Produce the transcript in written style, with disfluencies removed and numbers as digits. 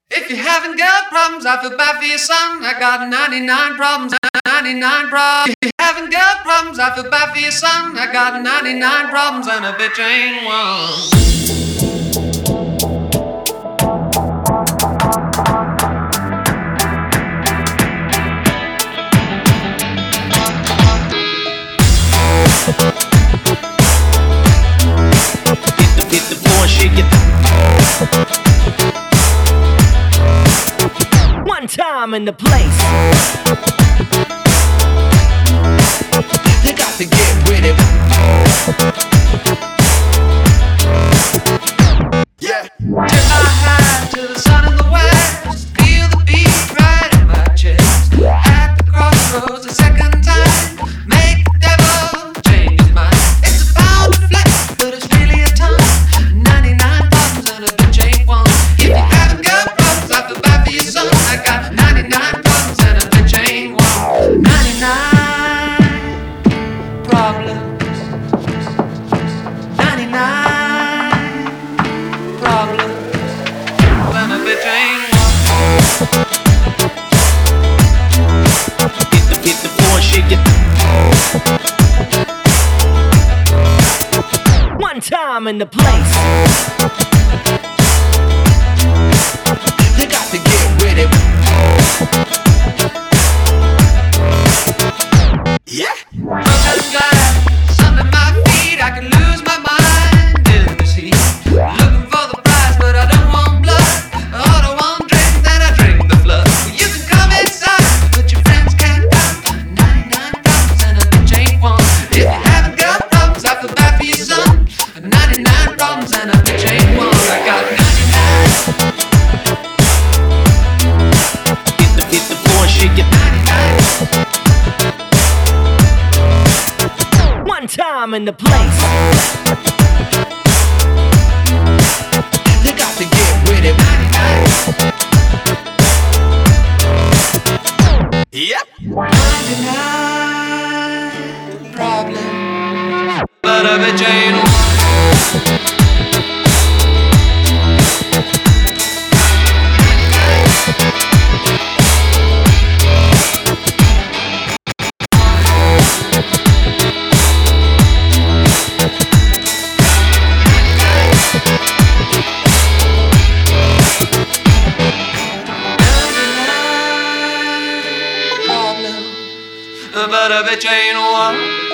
If you haven't got problems, I feel bad for your son. I got 99 problems, 99 problems. If you haven't got problems, I feel bad for your son. I got 99 problems and a bitch ain't one. Hit the floor and shake it. One time in the place. You got to get with it. Yeah. Tip my hat to the sun in the west. Feel the beat right in my chest. At the crossroads a second time. Make the devil change his mind. It's a pound of flesh, but it's really a ton. 99 problems and a bitch ain't one. If you haven't got problems, I feel bad for your son. I got 99 problems and a bitch ain't one. 99 problems. 99 problems and a bitch ain't one. Hit the floor and shake it. One time in the place. You got to get with it. Yeah. Broken glass under my feet, I can lose my mind in this heat. Looking for the prize, but I don't want blood. I don't want drink, then I drink the flood. You can come inside, but your friends can't come. 99 problems and a bitch ain't one. If you haven't got problems, I feel bad for your son. 99 problems and a bitch ain't one. I got 99. Hit the floor and shake it. 99. One time in the place. You got to get with it. 99. Yep. 99 problems, but a bitch ain't one. But a bitch ain't one.